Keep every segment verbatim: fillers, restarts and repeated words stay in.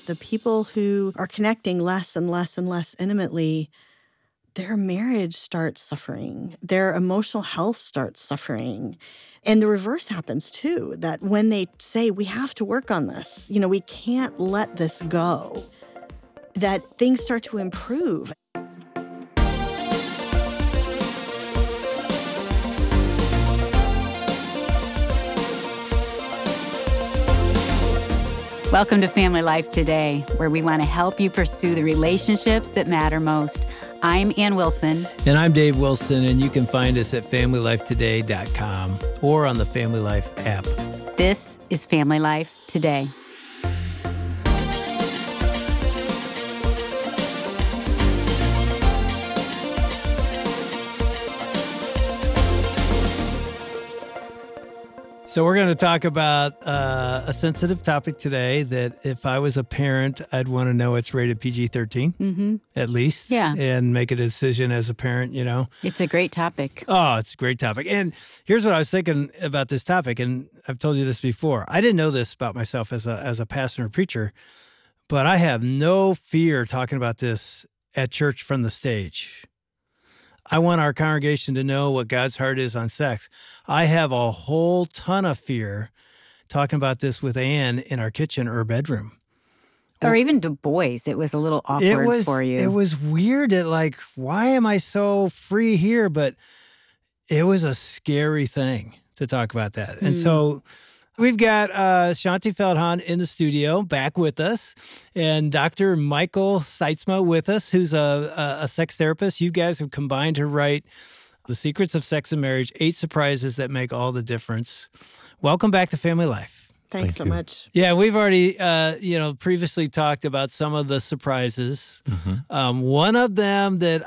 the people who are connecting less and less and less intimately, their marriage starts suffering. Their emotional health starts suffering. And the reverse happens too, that when they say, we have to work on this, you know, we can't let this go, that things start to improve. Welcome to Family Life Today, where we want to help you pursue the relationships that matter most. I'm Ann Wilson. And I'm Dave Wilson, and you can find us at family life today dot com or on the Family Life app. This is Family Life Today. So we're going to talk about uh, a sensitive topic today that if I was a parent, I'd want to know it's rated P G thirteen, mm-hmm. at least. Yeah. And make a decision as a parent, you know. It's a great topic. Oh, it's a great topic. And here's what I was thinking about this topic, and I've told you this before. I didn't know this about myself as a as a pastor and preacher, but I have no fear talking about this at church from the stage. I want our congregation to know what God's heart is on sex. I have a whole ton of fear talking about this with Ann in our kitchen or bedroom. Or even to boys. It was a little awkward it was, for you. It was weird. It like, why am I so free here? But it was a scary thing to talk about that. And mm. so we've got uh, Shaunti Feldhahn in the studio, back with us, and Doctor Michael Sytsma with us, who's a, a sex therapist. You guys have combined to write The Secrets of Sex and Marriage, Eight Surprises That Make All the Difference. Welcome back to Family Life. Thanks Thank so you. much. Yeah, we've already, uh, you know, previously talked about some of the surprises. Mm-hmm. Um, one of them that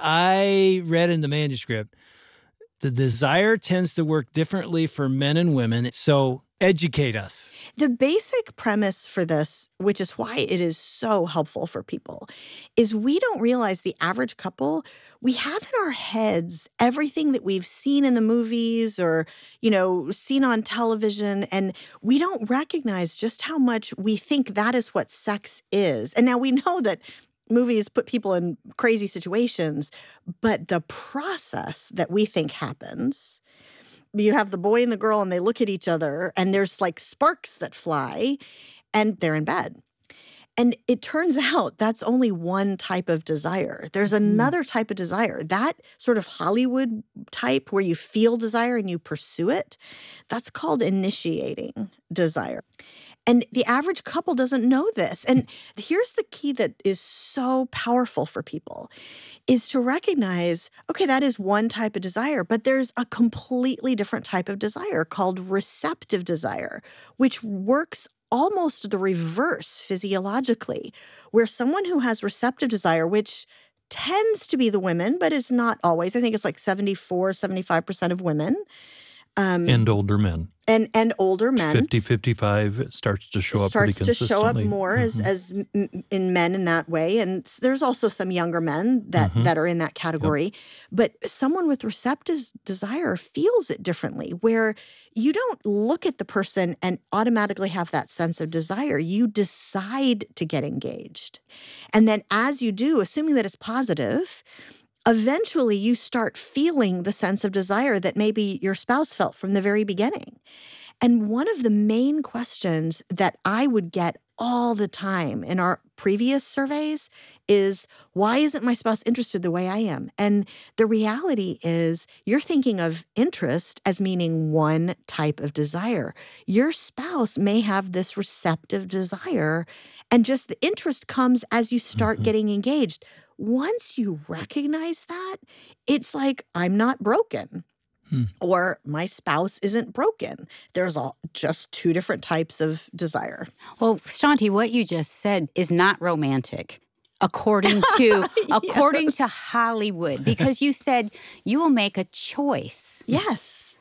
I read in the manuscript, the desire tends to work differently for men and women. So educate us. The basic premise for this, which is why it is so helpful for people, is we don't realize the average couple, we have in our heads everything that we've seen in the movies or, you know, seen on television, and we don't recognize just how much we think that is what sex is. And now we know that movies put people in crazy situations, but the process that we think happens, you have the boy and the girl and they look at each other and there's like sparks that fly and they're in bed. And it turns out that's only one type of desire. There's another type of desire. That sort of Hollywood type where you feel desire and you pursue it, that's called initiating desire. And the average couple doesn't know this. And here's the key that is so powerful for people, is to recognize, okay, that is one type of desire, but there's a completely different type of desire called receptive desire, which works almost the reverse physiologically, where someone who has receptive desire, which tends to be the women, but is not always, I think it's like seventy-four, seventy-five percent of women. Um, and older men. And and older men. fifty, fifty-five, it starts to show up pretty consistently. Starts to show up more mm-hmm. as, as m- in men in that way. And there's also some younger men that, mm-hmm. that are in that category. Yep. But someone with receptive desire feels it differently, where you don't look at the person and automatically have that sense of desire. You decide to get engaged. And then as you do, assuming that it's positive, eventually you start feeling the sense of desire that maybe your spouse felt from the very beginning. And one of the main questions that I would get all the time in our previous surveys is, why isn't my spouse interested the way I am? And the reality is you're thinking of interest as meaning one type of desire. Your spouse may have this receptive desire, and just the interest comes as you start mm-hmm. getting engaged. Once you recognize that, it's like, I'm not broken. Hmm. Or my spouse isn't broken. There's all, just two different types of desire. Well, Shaunti, what you just said is not romantic, according to yes. according to Hollywood, because you said you will make a choice. Yes.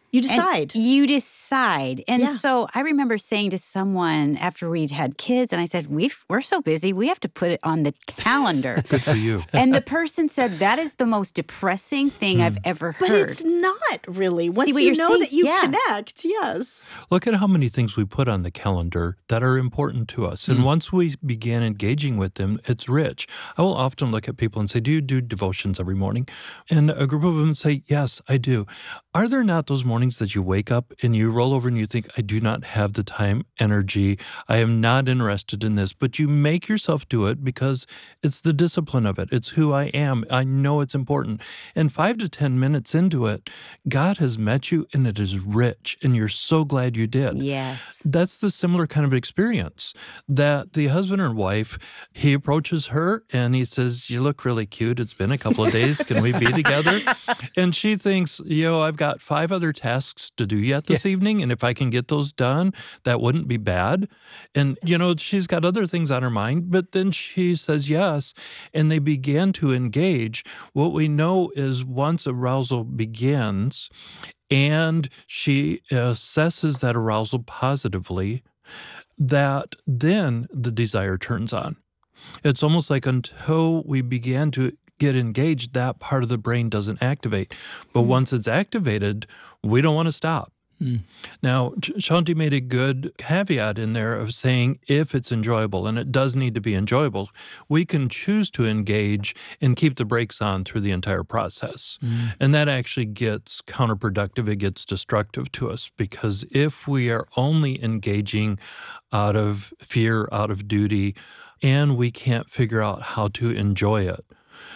You decide. And you decide. And Yeah. so I remember saying to someone after we'd had kids, and I said, We've, we're so busy, we have to put it on the calendar. Good for you. And the person said, that is the most depressing thing I've ever heard. But it's not really. Once what you you're know saying? that you Yeah. connect, yes. Look at how many things we put on the calendar that are important to us. And once we begin engaging with them, it's rich. I will often look at people and say, do you do devotions every morning? And a group of them say, yes, I do. Are there not those mornings that you wake up and you roll over and you think, I do not have the time, energy, I am not interested in this, but you make yourself do it because it's the discipline of it. It's who I am. I know it's important. And five to ten minutes into it, God has met you and it is rich and you're so glad you did. Yes. That's the similar kind of experience that the husband or wife, he approaches her and he says, you look really cute. It's been a couple of days. Can we be together? And she thinks, yo, I've got five other tasks to do yet this yeah. evening. And if I can get those done, that wouldn't be bad. And, you know, she's got other things on her mind, but then she says yes. And they begin to engage. What we know is once arousal begins and she assesses that arousal positively, that then the desire turns on. It's almost like until we began to get engaged, that part of the brain doesn't activate. But mm. once it's activated, we don't want to stop. Mm. Now, Shaunti made a good caveat in there of saying if it's enjoyable, and it does need to be enjoyable, we can choose to engage and keep the brakes on through the entire process. Mm. And that actually gets counterproductive. It gets destructive to us because if we are only engaging out of fear, out of duty, and we can't figure out how to enjoy it,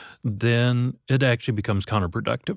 then it actually becomes counterproductive.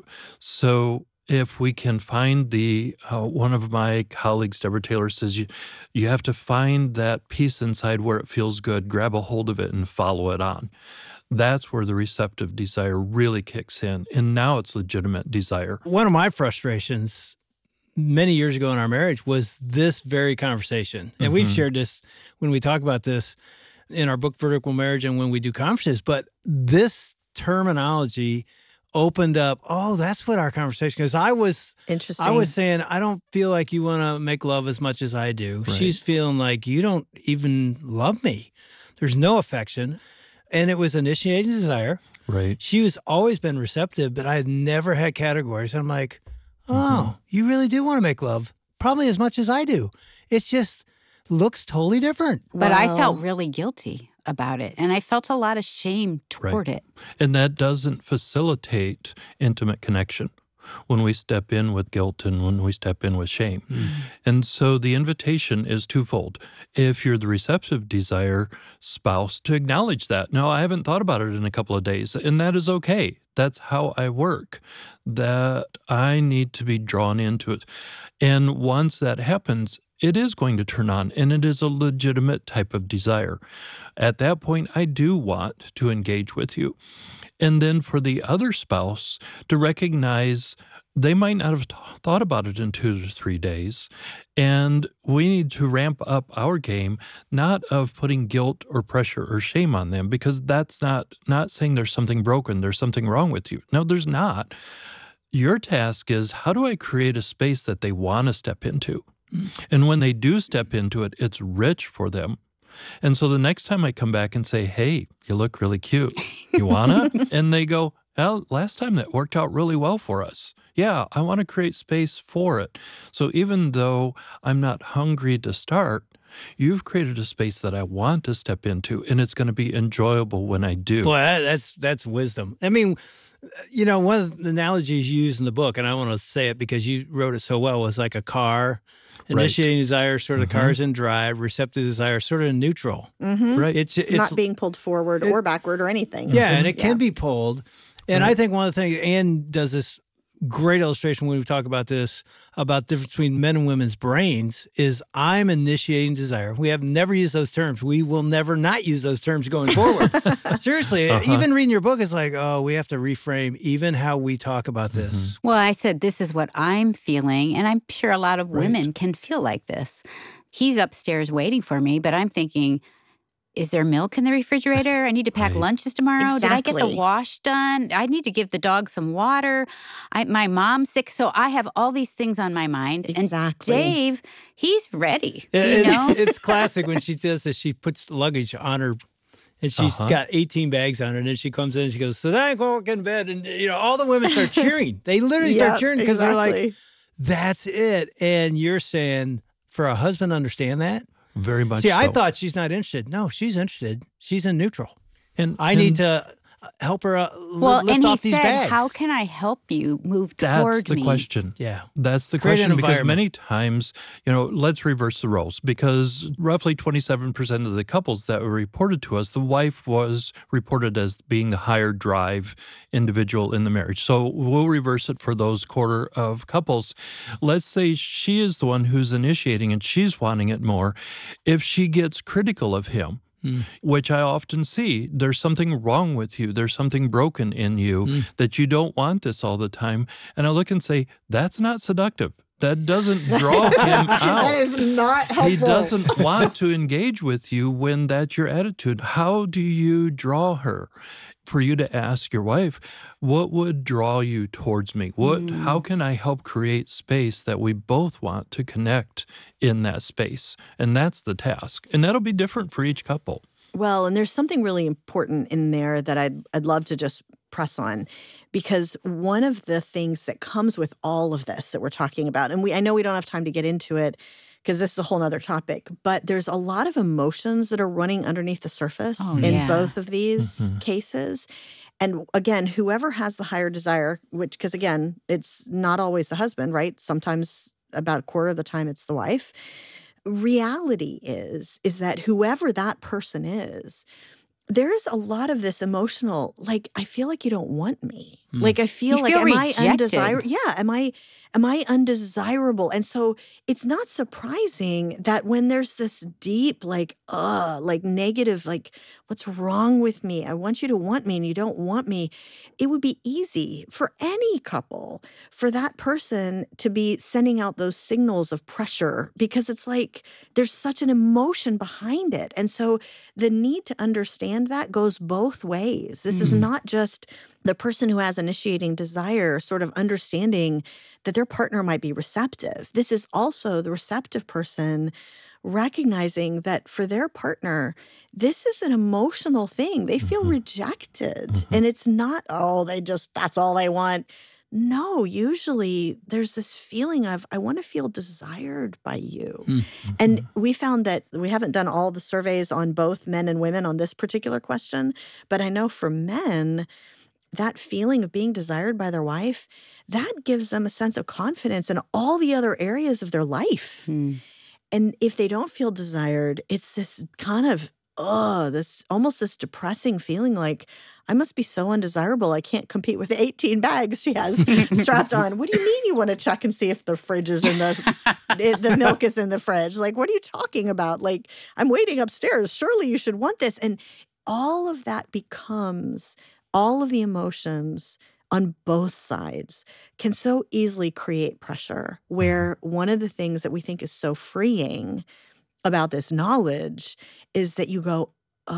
So if we can find the, uh, one of my colleagues, Deborah Taylor, says you, you have to find that piece inside where it feels good, grab a hold of it and follow it on. That's where the receptive desire really kicks in. And now it's legitimate desire. One of my frustrations many years ago in our marriage was this very conversation. And mm-hmm. we've shared this when we talk about this in our book, Vertical Marriage, and when we do conferences. But this terminology opened up, oh, that's what our conversation, because I was Interesting. I was saying, I don't feel like you want to make love as much as I do. Right. She's feeling like you don't even love me. There's no affection. And it was initiating desire. Right. She was always been receptive, but I had never had categories. And I'm like, oh, mm-hmm. you really do want to make love, probably as much as I do. It's just looks totally different. But wow. I felt really guilty about it, and I felt a lot of shame toward right. it. And that doesn't facilitate intimate connection when we step in with guilt and when we step in with shame. Mm. And so the invitation is twofold. If you're the receptive desire spouse, to acknowledge that. No, I haven't thought about it in a couple of days, and that is okay. That's how I work, that I need to be drawn into it. And once that happens, it is going to turn on, and it is a legitimate type of desire. At that point, I do want to engage with you. And then for the other spouse to recognize they might not have thought about it in two to three days, and we need to ramp up our game, not of putting guilt or pressure or shame on them, because that's not, not saying there's something broken, there's something wrong with you. No, there's not. Your task is, how do I create a space that they want to step into? And when they do step into it, it's rich for them. And so the next time I come back and say, hey, you look really cute. You wanna? And they go, well, last time that worked out really well for us. Yeah, I want to create space for it. So even though I'm not hungry to start, you've created a space that I want to step into, and it's going to be enjoyable when I do. Boy, that's that's wisdom. I mean, you know, one of the analogies you use in the book, and I want to say it because you wrote it so well, was like a car. Initiating right. desire, sort of mm-hmm. the car's in drive. Receptive desire, sort of in neutral. Mm-hmm. Right. It's, it's, it's not being pulled forward it, or backward or anything. Yeah, just, and it yeah. can be pulled. And right. I think one of the things, Anne does this great illustration when we talk about this, about the difference between men and women's brains, is I'm initiating desire. We have never used those terms. We will never not use those terms going forward. Seriously, uh-huh. even reading your book is like, oh, we have to reframe even how we talk about this. Mm-hmm. Well, I said, this is what I'm feeling, and I'm sure a lot of women right. can feel like this. He's upstairs waiting for me, but I'm thinking, is there milk in the refrigerator? I need to pack Right. lunches tomorrow. Did I get the Exactly. wash done? I need to give the dog some water. I, my mom's sick, so I have all these things on my mind. Exactly. And Dave, he's ready, It- you it- know? It's classic when she does this. She puts luggage on her, and she's Uh-huh. got eighteen bags on her. And then she comes in and she goes, "So then I go get in bed." And, you know, all the women start cheering. They literally start Yep, cheering because they're like, exactly. that's it. And you're saying for a husband to understand that? Very much See, I so. thought she's not interested. No, she's interested. She's in neutral. and I need and to uh, help her uh, li- Well, lift and he off these said, bags. how can I help you move That's toward the me? question. Yeah. That's the Create an question because environment. many times, you know, let's reverse the roles because roughly twenty-seven percent of the couples that were reported to us, the wife was reported as being the higher drive individual in the marriage. So we'll reverse it for those quarter of couples. Let's say she is the one who's initiating and she's wanting it more. If she gets critical of him, which I often see, there's something wrong with you. There's something broken in you that you don't want this all the time. And I look and say, that's not seductive. That doesn't draw him out. That is not helpful. He doesn't want to engage with you when that's your attitude. How do you draw her? For you to ask your wife, what would draw you towards me? What? How can I help create space that we both want to connect in that space? And that's the task. And that'll be different for each couple. Well, and there's something really important in there that I'd I'd love to just press on, because one of the things that comes with all of this that we're talking about, and we I know we don't have time to get into it because this is a whole nother topic, but there's a lot of emotions that are running underneath the surface Oh, in yeah. both of these cases. And again, whoever has the higher desire, which, because again, it's not always the husband, right? Sometimes about a quarter of the time it's the wife. Reality is, is that whoever that person is, there's a lot of this emotional, like, I feel like you don't want me. Like, I feel You like, feel am I rejected. undesirable? Yeah, am I am I undesirable? And so it's not surprising that when there's this deep, like, uh, like negative, like, what's wrong with me? I want you to want me and you don't want me. It would be easy for any couple for that person to be sending out those signals of pressure because it's like there's such an emotion behind it. And so the need to understand that goes both ways. This is not just the person who has initiating desire sort of understanding that their partner might be receptive. This is also the receptive person recognizing that for their partner, this is an emotional thing. They feel rejected. And it's not, oh, they just, that's all they want. No, usually there's this feeling of, I want to feel desired by you. And we found that we haven't done all the surveys on both men and women on this particular question, but I know for men, that feeling of being desired by their wife, that gives them a sense of confidence in all the other areas of their life. And if they don't feel desired, it's this kind of, oh, this almost this depressing feeling like, I must be so undesirable. I can't compete with the eighteen bags she has strapped on. What do you mean you want to check and see if the fridge is in the, if the milk is in the fridge? Like, what are you talking about? Like, I'm waiting upstairs. Surely you should want this. And all of that becomes, all of the emotions on both sides can so easily create pressure, where one of the things that we think is so freeing about this knowledge is that you go,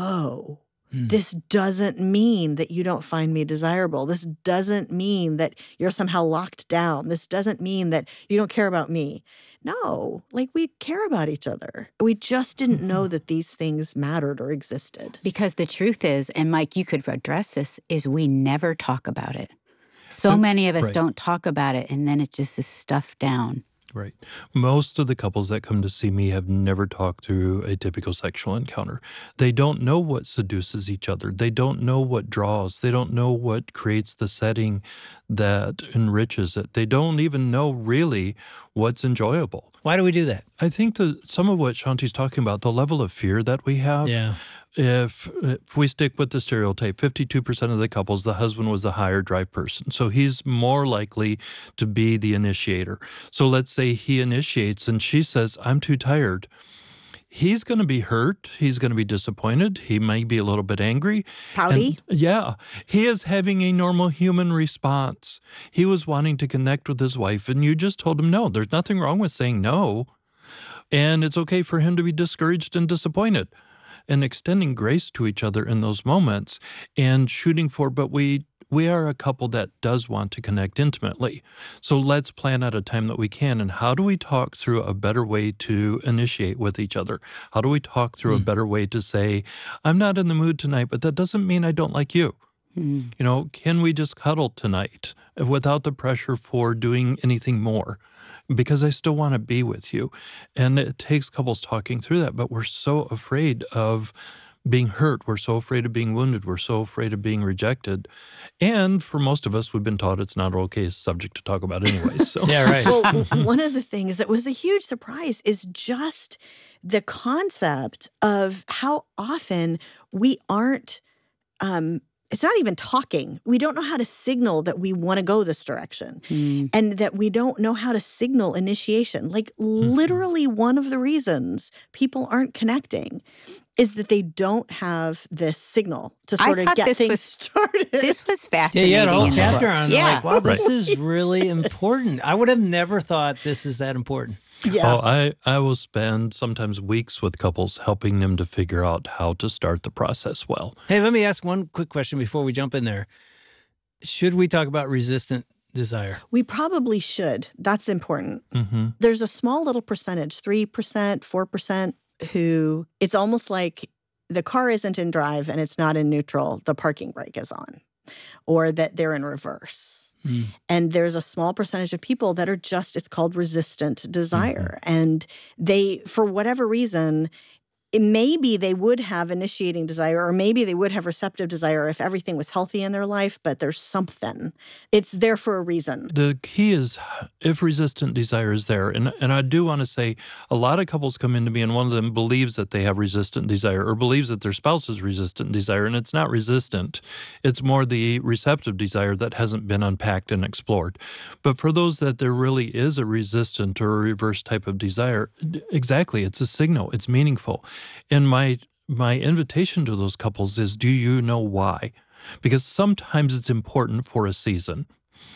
oh, this doesn't mean that you don't find me desirable. This doesn't mean that you're somehow locked down. This doesn't mean that you don't care about me. No, like, we care about each other. We just didn't know that these things mattered or existed. Because the truth is, and Mike, you could address this, is we never talk about it. So many of us right. don't talk about it, and then it just is stuffed down. Right. Most of the couples that come to see me have never talked through a typical sexual encounter. They don't know what seduces each other. They don't know what draws. They don't know what creates the setting that enriches it. They don't even know really what's enjoyable. Why do we do that? I think that some of what Shanti's talking about, the level of fear that we have, Yeah. if if we stick with the stereotype, fifty-two percent of the couples, the husband was a higher drive person. So he's more likely to be the initiator. So let's say he initiates and she says, I'm too tired. He's going to be hurt. He's going to be disappointed. He might be a little bit angry. Pouty? And, yeah. He is having a normal human response. He was wanting to connect with his wife, and you just told him no. There's nothing wrong with saying no. And it's okay for him to be discouraged and disappointed. and extending grace to each other in those moments and shooting for, but we we are a couple that does want to connect intimately. So let's plan out a time that we can. And how do we talk through a better way to initiate with each other? How do we talk through mm. a better way to say, I'm not in the mood tonight, but that doesn't mean I don't like you. Mm. You know, can we just cuddle tonight without the pressure for doing anything more? Because I still want to be with you. And it takes couples talking through that, but we're so afraid of being hurt. We're so afraid of being wounded. We're so afraid of being rejected. And for most of us, we've been taught it's not okay subject to talk about anyway. So. Yeah, right. Well, one of the things that was a huge surprise is just the concept of how often we aren't, um, it's not even talking. We don't know how to signal that we want to go this direction mm. and that we don't know how to signal initiation. Like mm-hmm. literally one of the reasons people aren't connecting is that they don't have this signal to sort I of get things was, started. This was Yeah, fascinating. you had a whole chapter on it. Yeah. Like, wow, this right. is really important. I would have never thought this is that important. Yeah. Oh, I, I will spend sometimes weeks with couples helping them to figure out how to start the process well. Hey, let me ask one quick question before we jump in there. Should we talk about resistant desire? We probably should. That's important. Mm-hmm. There's a small little percentage, three percent, four percent, who it's almost like the car isn't in drive and it's not in neutral, the parking brake is on, or that they're in reverse. Mm. And there's a small percentage of people that are just, it's called resistant desire. Mm-hmm. And they, for whatever reason, it, maybe they would have initiating desire, or maybe they would have receptive desire if everything was healthy in their life, but there's something. It's there for a reason. The key is if resistant desire is there, and, and I do want to say a lot of couples come into me and one of them believes that they have resistant desire or believes that their spouse is resistant desire, and it's not resistant. It's more the receptive desire that hasn't been unpacked and explored. But for those that there really is a resistant or a reverse type of desire, exactly, it's a signal, it's meaningful. And my my invitation to those couples is, do you know why? Because sometimes it's important for a season.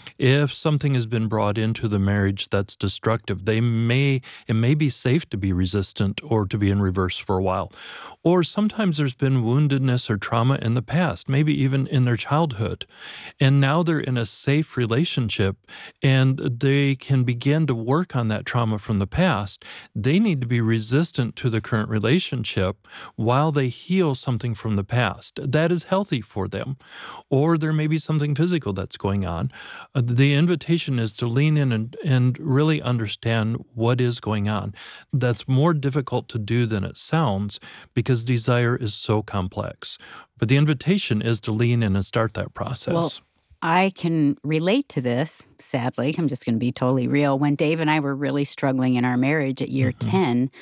If something has been brought into the marriage that's destructive, they may it may be safe to be resistant or to be in reverse for a while. Or sometimes there's been woundedness or trauma in the past, maybe even in their childhood. And now they're in a safe relationship and they can begin to work on that trauma from the past. They need to be resistant to the current relationship while they heal something from the past. That is healthy for them. Or there may be something physical that's going on. Uh, the invitation is to lean in and, and really understand what is going on. That's more difficult to do than it sounds because desire is so complex. But the invitation is to lean in and start that process. Well, I can relate to this, sadly. I'm just going to be totally real. When Dave and I were really struggling in our marriage at year mm-hmm. ten,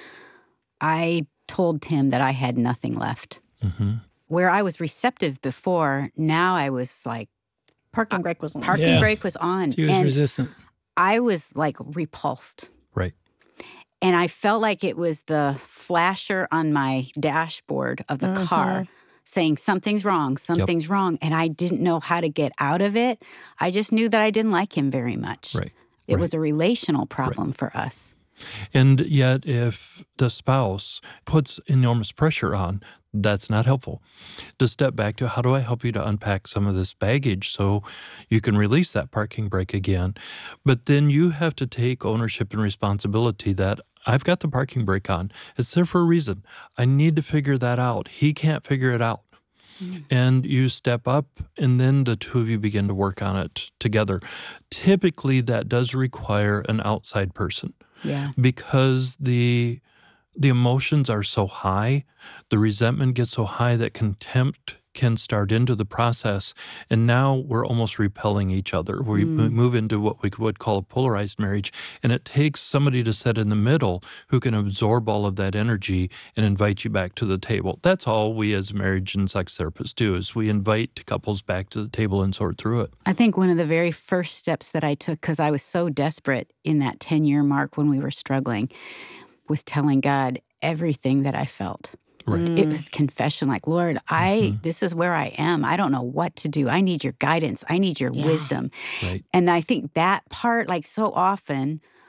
I told Tim that I had nothing left. Mm-hmm. Where I was receptive before, now I was like, Parking brake was on. Parking yeah. brake was on. She was and resistant. I was like repulsed. Right. And I felt like it was the flasher on my dashboard of the mm-hmm. car saying something's wrong, something's yep. wrong. And I didn't know how to get out of it. I just knew that I didn't like him very much. Right. It right. was a relational problem right. for us. And yet if the spouse puts enormous pressure on, that's not helpful. To step back to how do I help you to unpack some of this baggage so you can release that parking brake again. But then you have to take ownership and responsibility that I've got the parking brake on. It's there for a reason. I need to figure that out. He can't figure it out. Mm. And you step up and then the two of you begin to work on it together. Typically that does require an outside person. Yeah. Because the the emotions are so high, the resentment gets so high that contempt can start into the process, and now we're almost repelling each other. We mm. move into what we would call a polarized marriage, and it takes somebody to sit in the middle who can absorb all of that energy and invite you back to the table. That's all we as marriage and sex therapists do, is we invite couples back to the table and sort through it. I think one of the very first steps that I took, because I was so desperate in that ten-year mark when we were struggling, was telling God everything that I felt. Right. It was confession, like, Lord, I mm-hmm. this is where I am. I don't know what to do. I need your guidance. I need your yeah. wisdom. Right. And I think that part, like so often,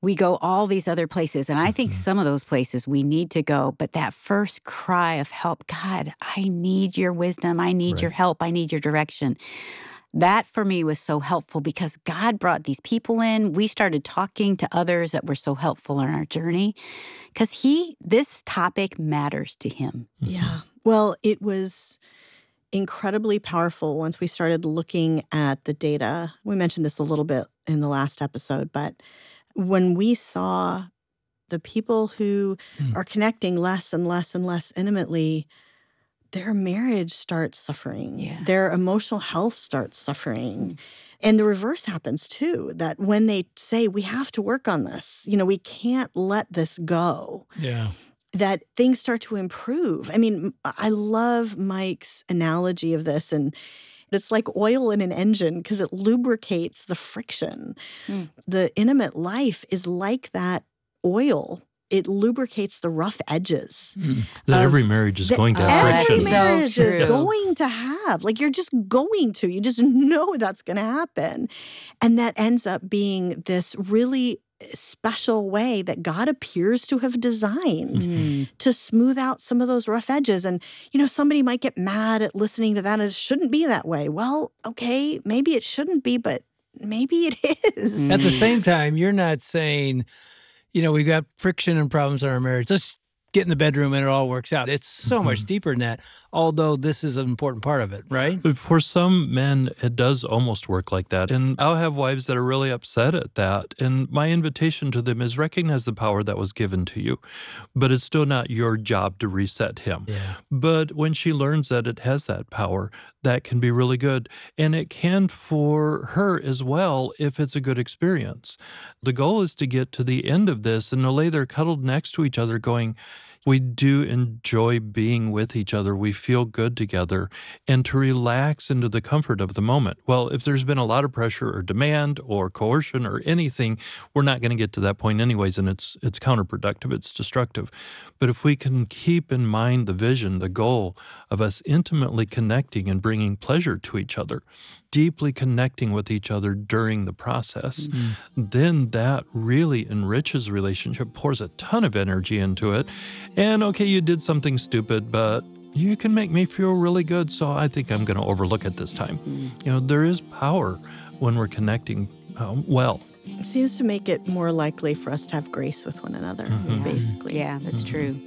We go all these other places. And I think mm-hmm. some of those places we need to go. But that first cry of help, God, I need your wisdom. I need right. your help. I need your direction. That for me was so helpful because God brought these people in. We started talking to others that were so helpful in our journey because he, this topic matters to him. Mm-hmm. Yeah. Well, it was incredibly powerful once we started looking at the data. We mentioned this a little bit in the last episode, but when we saw the people who mm. are connecting less and less and less intimately, their marriage starts suffering. Yeah. Their emotional health starts suffering. And the reverse happens too, that when they say, we have to work on this, you know, we can't let this go. Yeah. That things start to improve. I mean, I love Mike's analogy of this, and it's like oil in an engine because it lubricates the friction. Mm. The intimate life is like that oil. It lubricates the rough edges. Mm. That every marriage is going to have every friction. Every marriage so is going to have. Like, you're just going to. You just know that's going to happen. And that ends up being this really special way that God appears to have designed mm. to smooth out some of those rough edges. And, you know, somebody might get mad at listening to that. It shouldn't be that way. Well, okay, maybe it shouldn't be, but maybe it is. At the same time, you're not saying, you know, we've got friction and problems in our marriage. Let's get in the bedroom and it all works out. It's so mm-hmm. much deeper than that, although this is an important part of it, right? For some men, it does almost work like that. And I'll have wives that are really upset at that. And my invitation to them is recognize the power that was given to you, but it's still not your job to reset him. Yeah. But when she learns that it has that power, that can be really good. And it can for her as well if it's a good experience. The goal is to get to the end of this and to lay there cuddled next to each other going, we do enjoy being with each other. We feel good together, and to relax into the comfort of the moment. Well, if there's been a lot of pressure or demand or coercion or anything, we're not going to get to that point anyways, and it's it's counterproductive. It's destructive. But if we can keep in mind the vision, the goal of us intimately connecting and bringing pleasure to each other, deeply connecting with each other during the process, mm-hmm. then that really enriches the relationship, pours a ton of energy into it. And okay, you did something stupid, but you can make me feel really good, so I think I'm going to overlook it this time. Mm-hmm. You know, there is power when we're connecting um, well. It seems to make it more likely for us to have grace with one another, mm-hmm. basically. Yeah, that's mm-hmm. true.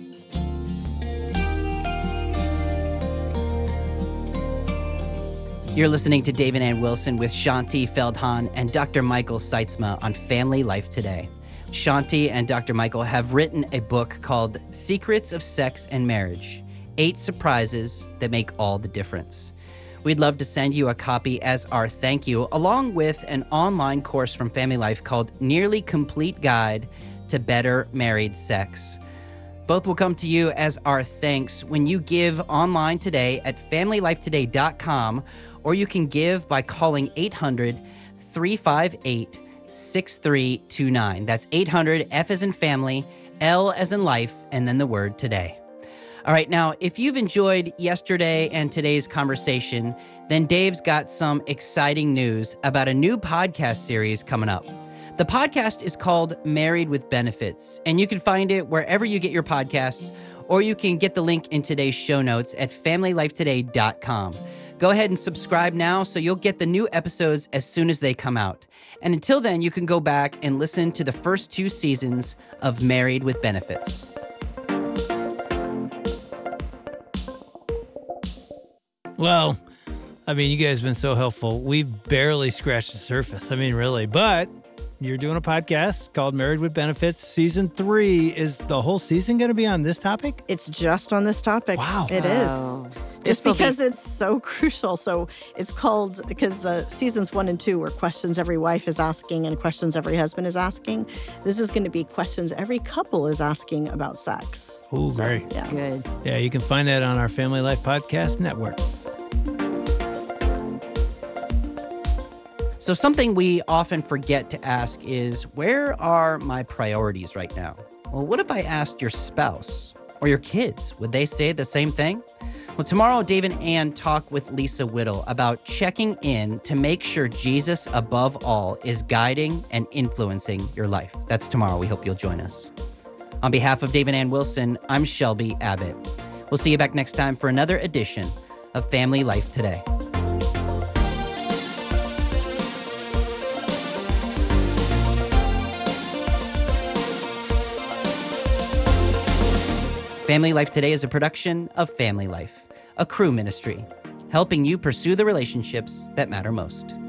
You're listening to Dave and Ann Wilson with Shaunti Feldhahn and Doctor Michael Sytsma on Family Life Today. Shaunti and Doctor Michael have written a book called Secrets of Sex and Marriage, Eight Surprises That Make All the Difference. We'd love to send you a copy as our thank you, along with an online course from Family Life called Nearly Complete Guide to Better Married Sex. Both will come to you as our thanks when you give online today at family life today dot com, or you can give by calling eight hundred, three five eight, six three two nine. That's eight hundred, F as in family, L as in life, and then the word today. All right, now, if you've enjoyed yesterday and today's conversation, then Dave's got some exciting news about a new podcast series coming up. The podcast is called Married with Benefits, and you can find it wherever you get your podcasts, or you can get the link in today's show notes at family life today dot com. Go ahead and subscribe now so you'll get the new episodes as soon as they come out. And until then, you can go back and listen to the first two seasons of Married with Benefits. Well, I mean, you guys have been so helpful. We've barely scratched the surface. I mean, really. But you're doing a podcast called Married with Benefits. Season three. Is the whole season going to be on this topic? It's just on this topic. Wow. It wow. is. Just because it's so crucial. So it's called, because the seasons one and two were questions every wife is asking and questions every husband is asking. This is going to be questions every couple is asking about sex. Oh, so, great. Yeah. Good. Yeah, you can find that on our Family Life Podcast Network. So something we often forget to ask is, where are my priorities right now? Well, what if I asked your spouse or your kids? Would they say the same thing? Well, tomorrow, Dave and Ann talk with Lisa Whittle about checking in to make sure Jesus, above all, is guiding and influencing your life. That's tomorrow. We hope you'll join us. On behalf of Dave and Ann Wilson, I'm Shelby Abbott. We'll see you back next time for another edition of Family Life Today. Family Life Today is a production of Family Life, a Cru ministry, helping you pursue the relationships that matter most.